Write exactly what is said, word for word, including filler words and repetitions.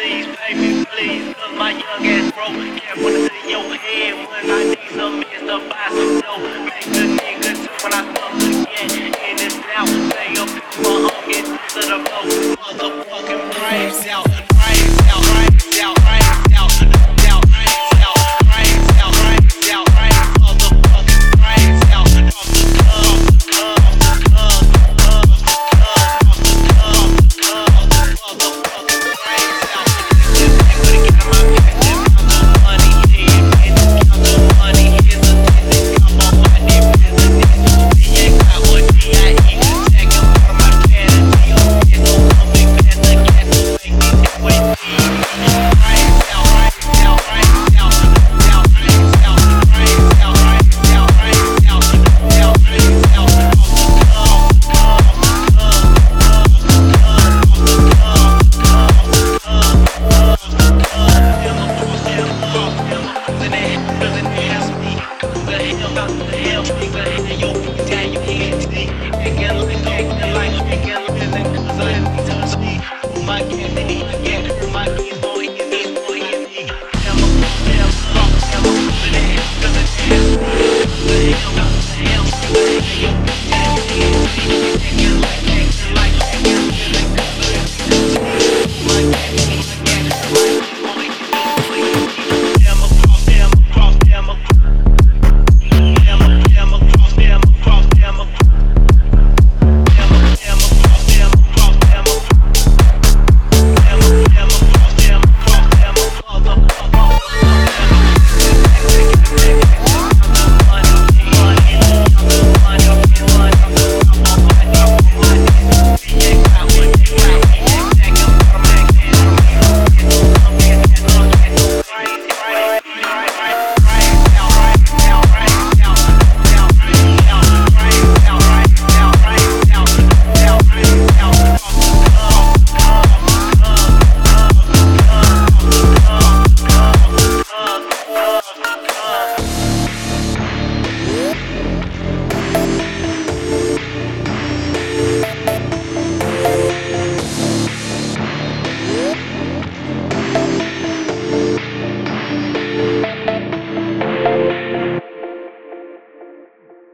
please, baby, please. Cause my young ass broke. Can't put it in your head when I need some ends to buy some dough. Make a nigga too when I fuck again. In this now, say a people hung it to the floor. Motherfucking praise out, praise out, praise out, praise out, praise out, praise out, praise out, praise out, praise out, motherfucking praise out. Off the club, club, club, club, club, club, club, motherfucking praise out. Just take what it get in my pocket, count the money, yeah, bitch, count the money, here's a business, come on, my name is a business. D A got what D I E, check it from my vanity, it's so coming fast, the gas will make me take what it is. Praise out, praise out, praise out, praise out, praise out, praise out, praise out, praise out, praise out, praise out, off the club, club, club, club, club, off the club, club, club, club, club. Feel the force, feel the love, feel the doesn't it, doesn't it has me? The hell out the hell, nigga, and your feet down your head, see? Acting like, acting like, acting like, cause I need to see. My candy.